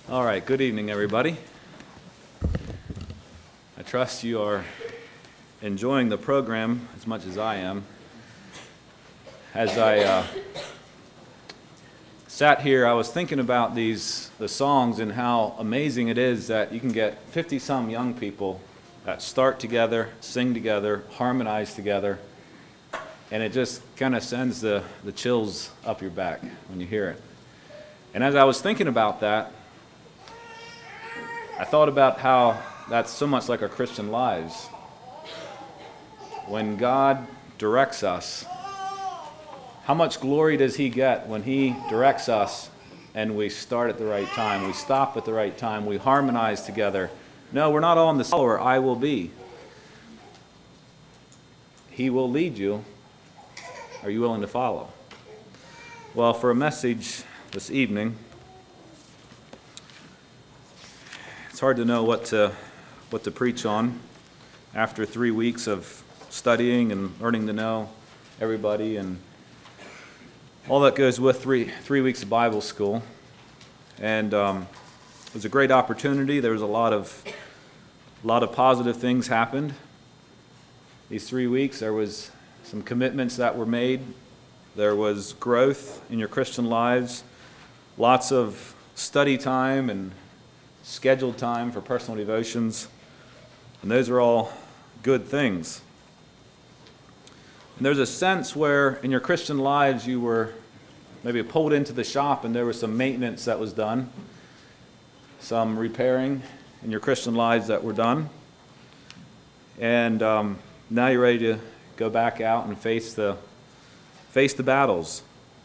All right, good evening, everybody. I trust you are enjoying the program as much as I am. As I sat here, I was thinking about the songs and how amazing it is that you can get 50-some young people that start together, sing together, harmonize together, and it just kind of sends the chills up your back when you hear it. And as I was thinking about that, I thought about how that's so much like our Christian lives. When God directs us, how much glory does He get when He directs us and we start at the right time, we stop at the right time, we harmonize together? No, we're not all in the follower, I will be. He will lead you. Are you willing to follow? Well, for a message this evening, it's hard to know what to preach on after 3 weeks of studying and learning to know everybody and all that goes with three weeks of Bible school. And it was a great opportunity. There was a lot of positive things happened. These 3 weeks, there was some commitments that were made. There was growth in your Christian lives, lots of study time and scheduled time for personal devotions, and those are all good things. And there's a sense where in your Christian lives you were maybe pulled into the shop and there was some maintenance that was done, some repairing in your Christian lives that were done, and now you're ready to go back out and face the battles.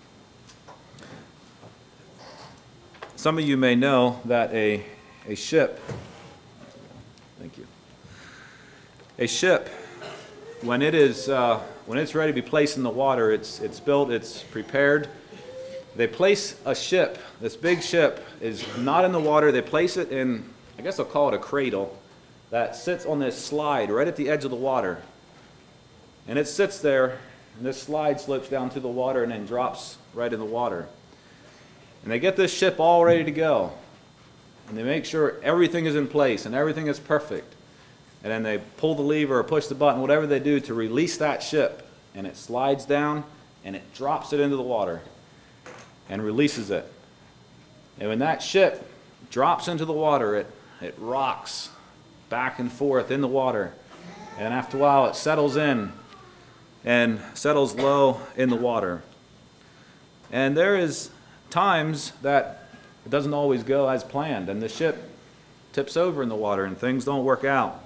Some of you may know that a ship, thank you. A ship, when it's ready to be placed in the water, it's built, it's prepared. They place a ship. This big ship is not in the water. They place it in, I guess I'll call it a cradle, that sits on this slide right at the edge of the water. And it sits there, and this slide slips down to the water and then drops right in the water. And they get this ship all ready to go. And they make sure everything is in place and everything is perfect. And then they pull the lever or push the button, whatever they do to release that ship. And it slides down and it drops it into the water and releases it. And when that ship drops into the water, it rocks back and forth in the water. And after a while it settles in and settles low in the water. And there is times that it doesn't always go as planned, and the ship tips over in the water and things don't work out.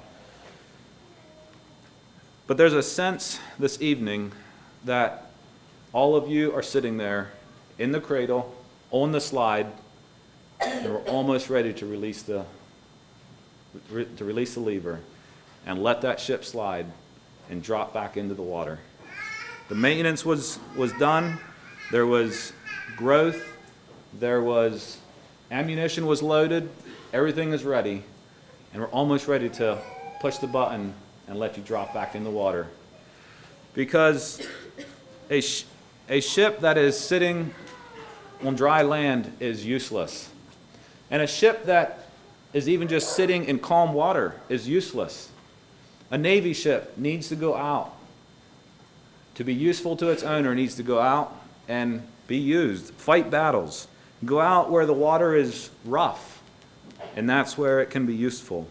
But there's a sense this evening that all of you are sitting there in the cradle, on the slide, and we're almost ready to release the lever and let that ship slide and drop back into the water. The maintenance was done. There was growth. There was ammunition was loaded. Everything is ready. And we're almost ready to push the button and let you drop back in the water. Because a ship that is sitting on dry land is useless. And a ship that is even just sitting in calm water is useless. A Navy ship needs to go out. To be useful to its owner, needs to go out and be used, fight battles, go out where the water is rough, and that's where it can be useful.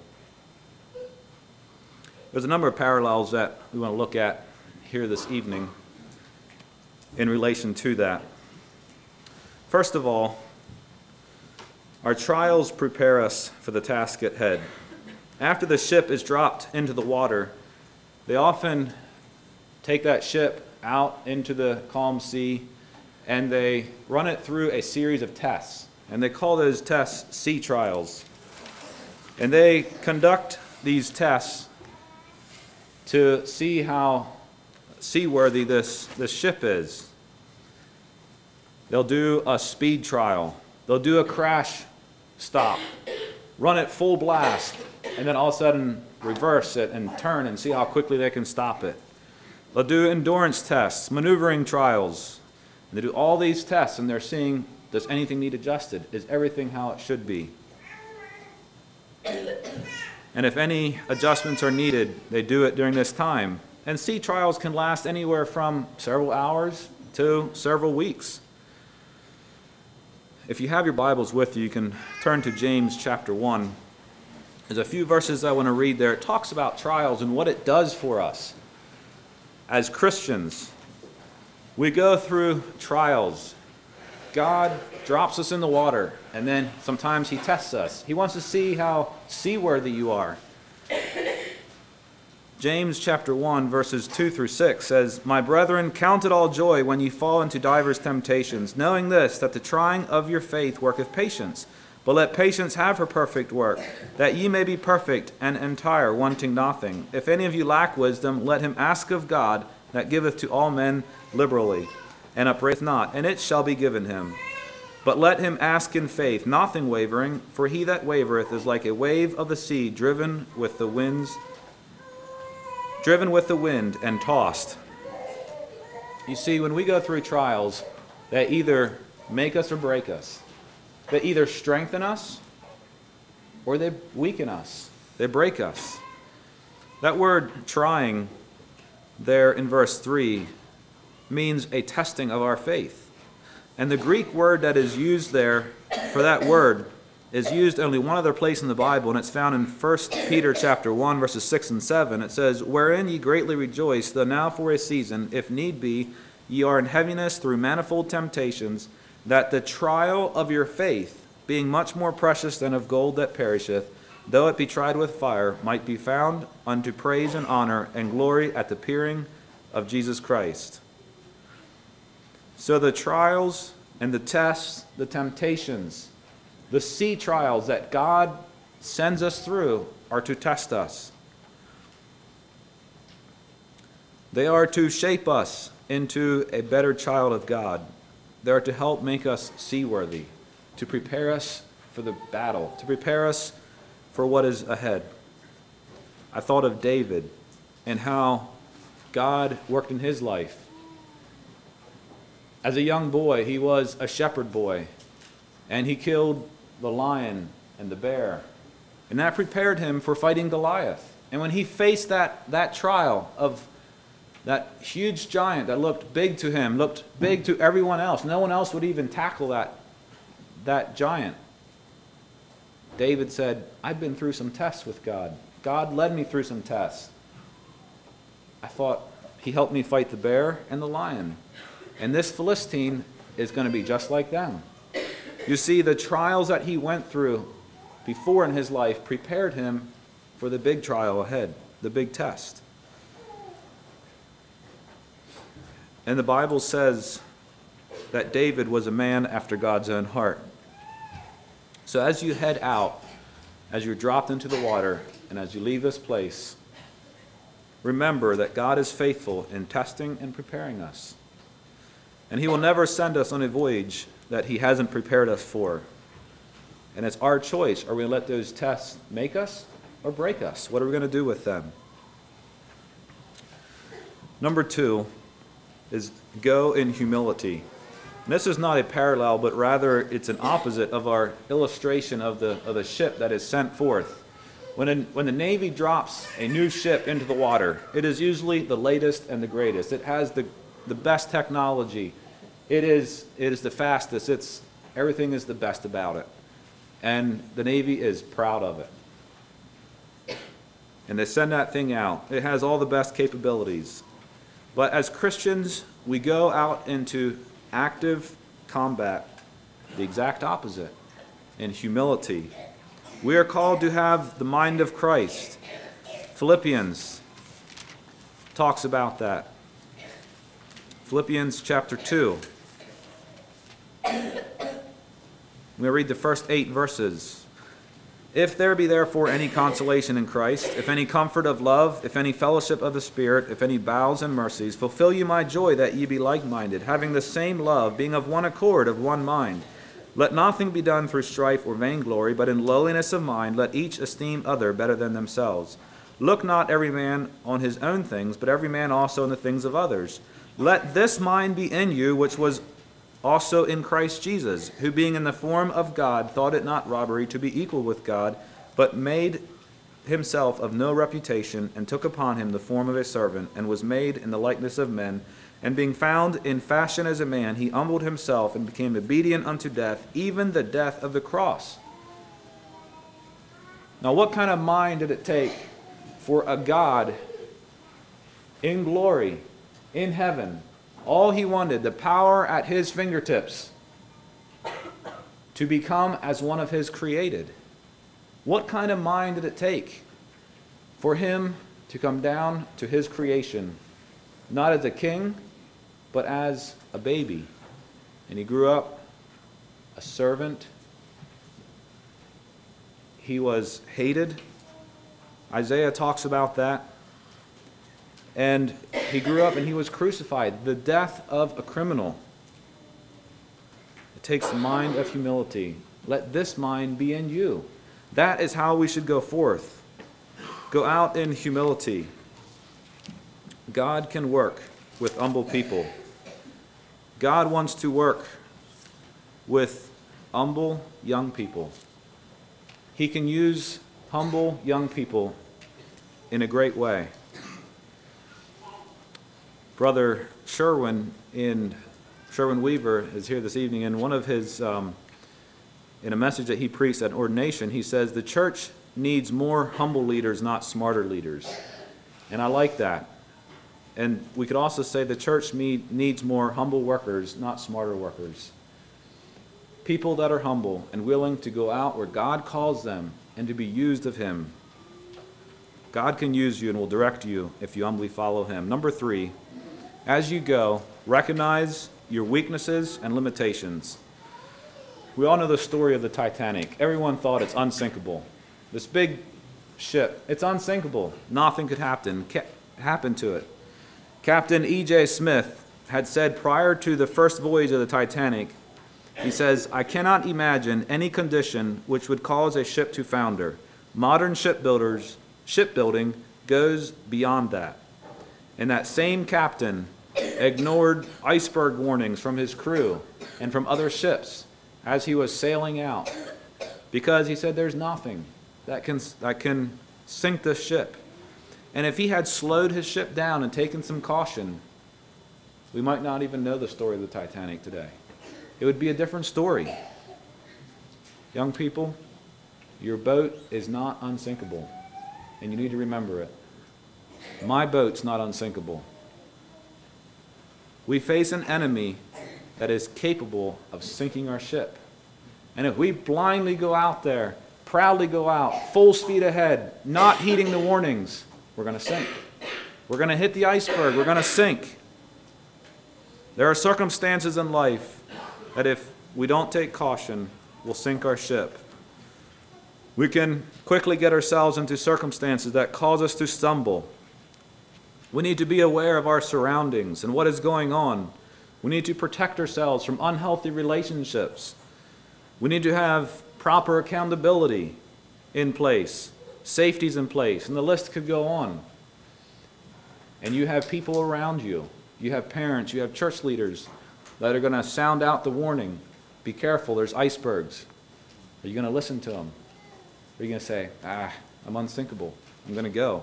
There's a number of parallels that we want to look at here this evening in relation to that. First of all, our trials prepare us for the task at head. After the ship is dropped into the water, they often take that ship out into the calm sea and they run it through a series of tests. And they call those tests sea trials. And they conduct these tests to see how seaworthy this ship is. They'll do a speed trial. They'll do a crash stop, run it full blast, and then all of a sudden reverse it and turn and see how quickly they can stop it. They'll do endurance tests, maneuvering trials. And they do all these tests and they're seeing, does anything need adjusted? Is everything how it should be? And if any adjustments are needed, they do it during this time. And sea trials can last anywhere from several hours to several weeks. If you have your Bibles with you, you can turn to James chapter 1. There's a few verses I want to read there. It talks about trials and what it does for us. As Christians, we go through trials. God drops us in the water, and then sometimes he tests us. He wants to see how seaworthy you are. James chapter 1, verses 2 through 6 says, "My brethren, count it all joy when ye fall into divers temptations, knowing this, that the trying of your faith worketh patience. But let patience have her perfect work, that ye may be perfect and entire, wanting nothing. If any of you lack wisdom, let him ask of God, that giveth to all men liberally, and upbraideth not, and it shall be given him. But let him ask in faith, nothing wavering, for he that wavereth is like a wave of the sea, driven with the wind and tossed." You see, when we go through trials, they either make us or break us. They either strengthen us or they weaken us. They break us. That word trying there in verse 3 means a testing of our faith. And the Greek word that is used there for that word is used only one other place in the Bible, and it's found in 1 Peter chapter 1, verses 6 and 7. It says, "Wherein ye greatly rejoice, though now for a season, if need be, ye are in heaviness through manifold temptations, that the trial of your faith, being much more precious than of gold that perisheth, though it be tried with fire, might be found unto praise and honor and glory at the appearing of Jesus Christ." So the trials and the tests, the temptations, the sea trials that God sends us through are to test us. They are to shape us into a better child of God. They are to help make us seaworthy, to prepare us for the battle, to prepare us for what is ahead. I thought of David and how God worked in his life. As a young boy, he was a shepherd boy, and he killed the lion and the bear. And that prepared him for fighting Goliath. And when he faced that trial of that huge giant that looked big to him, looked big to everyone else, no one else would even tackle that giant. David said, "I've been through some tests with God. God led me through some tests. I thought he helped me fight the bear and the lion. And this Philistine is going to be just like them." You see, the trials that he went through before in his life prepared him for the big trial ahead, the big test. And the Bible says that David was a man after God's own heart. So as you head out, as you're dropped into the water, and as you leave this place, remember that God is faithful in testing and preparing us. And he will never send us on a voyage that he hasn't prepared us for. And it's our choice. Are we going to let those tests make us or break us? What are we going to do with them? Number 2 is go in humility. And this is not a parallel, but rather it's an opposite of our illustration of the ship that is sent forth. When the Navy drops a new ship into the water, it is usually the latest and the greatest. It has the best technology. It is the fastest. Everything is the best about it. And the Navy is proud of it. And they send that thing out. It has all the best capabilities. But as Christians, we go out into active combat, the exact opposite, in humility. We are called to have the mind of Christ. Philippians talks about that. Philippians chapter 2. We read the first 8 verses. "If there be therefore any consolation in Christ, if any comfort of love, if any fellowship of the Spirit, if any bowels and mercies, fulfill you my joy, that ye be like-minded, having the same love, being of one accord, of one mind. Let nothing be done through strife or vainglory, but in lowliness of mind let each esteem other better than themselves. Look not every man on his own things, but every man also on the things of others. Let this mind be in you, which was also in Christ Jesus, who being in the form of God thought it not robbery to be equal with God, but made himself of no reputation, and took upon him the form of a servant, and was made in the likeness of men. And being found in fashion as a man, he humbled himself and became obedient unto death, even the death of the cross. Now, what kind of mind did it take for a God in glory, in heaven, all he wanted, the power at his fingertips, to become as one of his created? What kind of mind did it take for him to come down to his creation, not as a king, but as a baby? And he grew up a servant. He was hated. Isaiah talks about that. And he grew up and he was crucified, the death of a criminal. It takes the mind of humility. Let this mind be in you. That is how we should go forth. Go out in humility. God can work with humble people. God wants to work with humble young people. He can use humble young people in a great way. Brother Sherwin Weaver is here this evening, and one of his, in a message that he preached at ordination, he says, the church needs more humble leaders, not smarter leaders. And I like that. And we could also say the church needs more humble workers, not smarter workers. People that are humble and willing to go out where God calls them and to be used of him. God can use you and will direct you if you humbly follow him. Number 3, as you go, recognize your weaknesses and limitations. We all know the story of the Titanic. Everyone thought it's unsinkable. This big ship, it's unsinkable. Nothing could happen to it. Captain E.J. Smith had said prior to the first voyage of the Titanic, he says, I cannot imagine any condition which would cause a ship to founder. Modern shipbuilding goes beyond that. And that same captain ignored iceberg warnings from his crew and from other ships as he was sailing out, because he said there's nothing that can sink this ship. And if he had slowed his ship down and taken some caution, we might not even know the story of the Titanic today. It would be a different story. Young people, your boat is not unsinkable, and you need to remember it. My boat's not unsinkable. We face an enemy that is capable of sinking our ship. And if we blindly go out there, proudly go out, full speed ahead, not heeding the warnings, we're going to sink. We're going to hit the iceberg. We're going to sink. There are circumstances in life that if we don't take caution, will sink our ship. We can quickly get ourselves into circumstances that cause us to stumble. We need to be aware of our surroundings and what is going on. We need to protect ourselves from unhealthy relationships. We need to have proper accountability in place, safeties in place, and the list could go on. And you have people around you. You have parents, you have church leaders that are going to sound out the warning. Be careful, there's icebergs. Are you going to listen to them? Or are you going to say, I'm unsinkable, I'm going to go?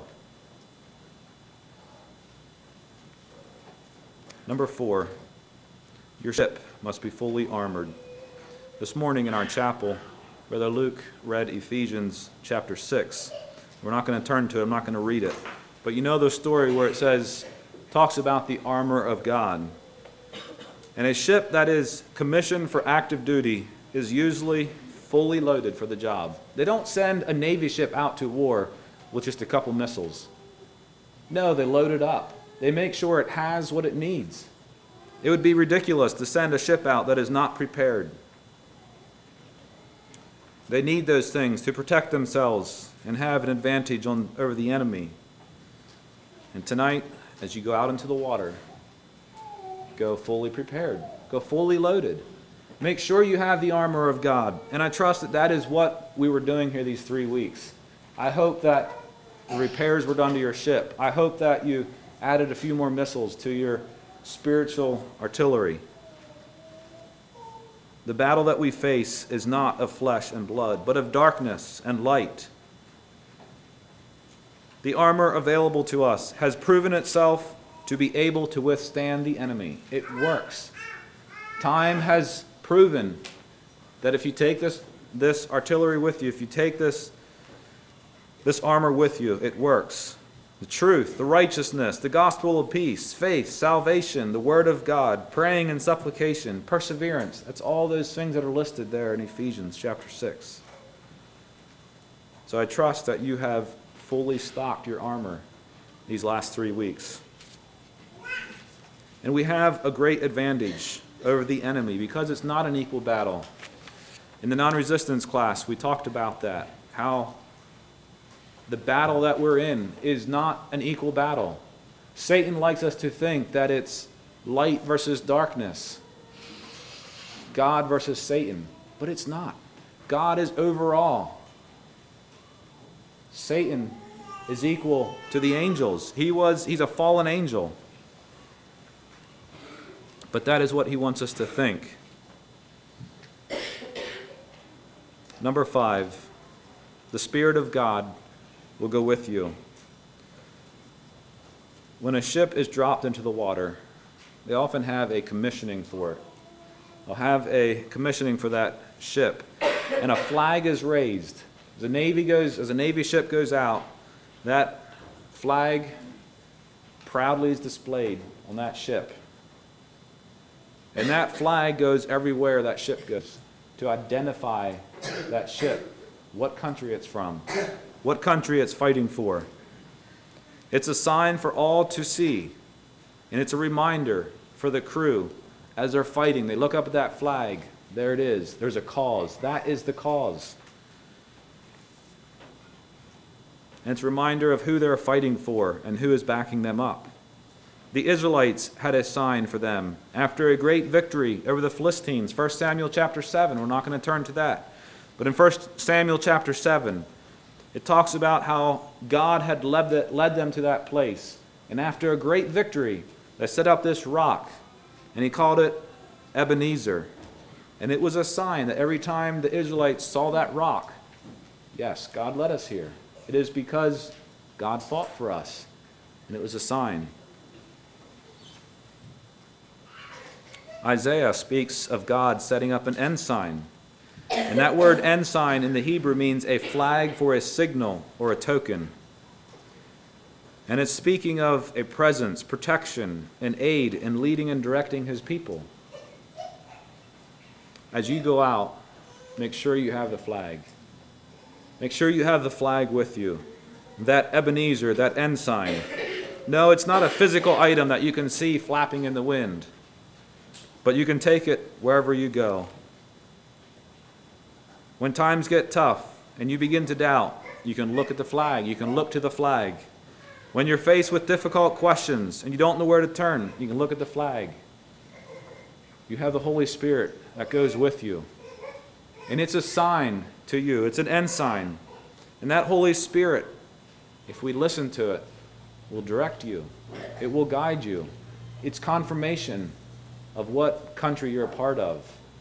Number 4, your ship must be fully armored. This morning in our chapel, Brother Luke read Ephesians chapter 6. We're not going to turn to it, I'm not going to read it. But you know the story where it talks about the armor of God. And a ship that is commissioned for active duty is usually fully loaded for the job. They don't send a Navy ship out to war with just a couple missiles. No, they load it up. They make sure it has what it needs. It would be ridiculous to send a ship out that is not prepared. They need those things to protect themselves and have an advantage over the enemy. And tonight, as you go out into the water, go fully prepared. Go fully loaded. Make sure you have the armor of God. And I trust that that is what we were doing here these 3 weeks. I hope that the repairs were done to your ship. I hope that you added a few more missiles to your spiritual artillery. The battle that we face is not of flesh and blood, but of darkness and light. the armor available to us, has proven itself to be able to withstand the enemy. It works. Time has proven that if you take this artillery with you, if you take this armor with you, it works. The truth, the righteousness, the gospel of peace, faith, salvation, the word of God, praying and supplication, perseverance. That's all those things that are listed there in Ephesians chapter 6. So I trust that you have fully stocked your armor these last 3 weeks. And we have a great advantage over the enemy because it's not an equal battle. In the non-resistance class, we talked about that, how the battle that we're in is not an equal battle. Satan likes us to think that it's light versus darkness, God versus Satan, but it's not. God is over all. Satan is equal to the angels. He's a fallen angel. But that is what he wants us to think. Number 5, the Spirit of God will go with you. When a ship is dropped into the water, they often have a commissioning for it. They'll have a commissioning for that ship, and a flag is raised. As a Navy ship goes out, that flag proudly is displayed on that ship. And that flag goes everywhere that ship goes to identify that ship, what country it's from, what country it's fighting for. It's a sign for all to see, and it's a reminder for the crew as they're fighting. They look up at that flag. There it is. There's a cause. That is the cause. And it's a reminder of who they're fighting for and who is backing them up. The Israelites had a sign for them after a great victory over the Philistines. 1 Samuel chapter 7, we're not going to turn to that. But in 1 Samuel chapter 7, it talks about how God had led them to that place. And after a great victory, they set up this rock, and he called it Ebenezer. And it was a sign that every time the Israelites saw that rock, yes, God led us here. It is because God fought for us, and it was a sign. Isaiah speaks of God setting up an ensign. And that word ensign in the Hebrew means a flag for a signal or a token. And it's speaking of a presence, protection, and aid in leading and directing his people. As you go out, make sure you have the flag. Make sure you have the flag with you. That Ebenezer, that ensign. No, it's not a physical item that you can see flapping in the wind, but you can take it wherever you go. When times get tough and you begin to doubt, you can look at the flag. You can look to the flag. When you're faced with difficult questions and you don't know where to turn, you can look at the flag. You have the Holy Spirit that goes with you. And it's a sign to you. It's an ensign. And that Holy Spirit, if we listen to it, will direct you. It will guide you. It's confirmation of what country you're a part of.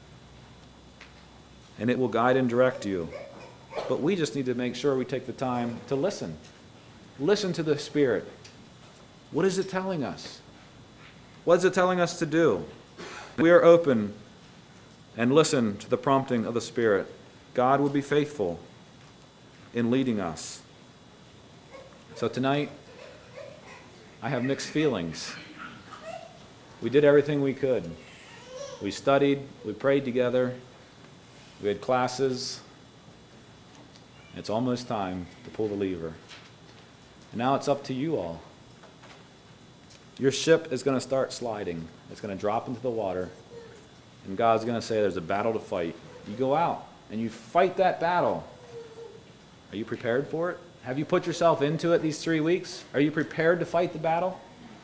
And it will guide and direct you. But we just need to make sure we take the time to listen. Listen to the Spirit. What is it telling us? What is it telling us to do? We are open and listen to the prompting of the Spirit. God will be faithful in leading us. So tonight, I have mixed feelings. We did everything we could. We studied, we prayed together, we had classes. It's almost time to pull the lever. And now it's up to you all. Your ship is going to start sliding. It's going to drop into the water. And God's going to say there's a battle to fight. You go out and you fight that battle. Are you prepared for it? Have you put yourself into it these 3 weeks? Are you prepared to fight the battle?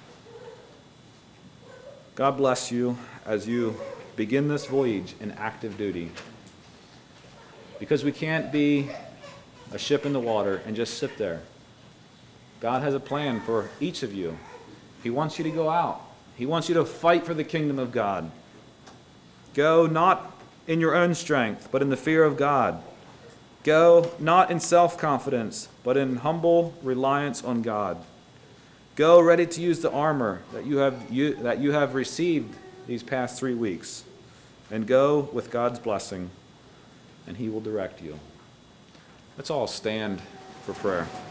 God bless you as you begin this voyage in active duty. Because we can't be a ship in the water and just sit there. God has a plan for each of you. He wants you to go out. He wants you to fight for the kingdom of God. Go not in your own strength, but in the fear of God. Go not in self-confidence, but in humble reliance on God. Go ready to use the armor that you have received these past 3 weeks, and go with God's blessing, and He will direct you. Let's all stand for prayer.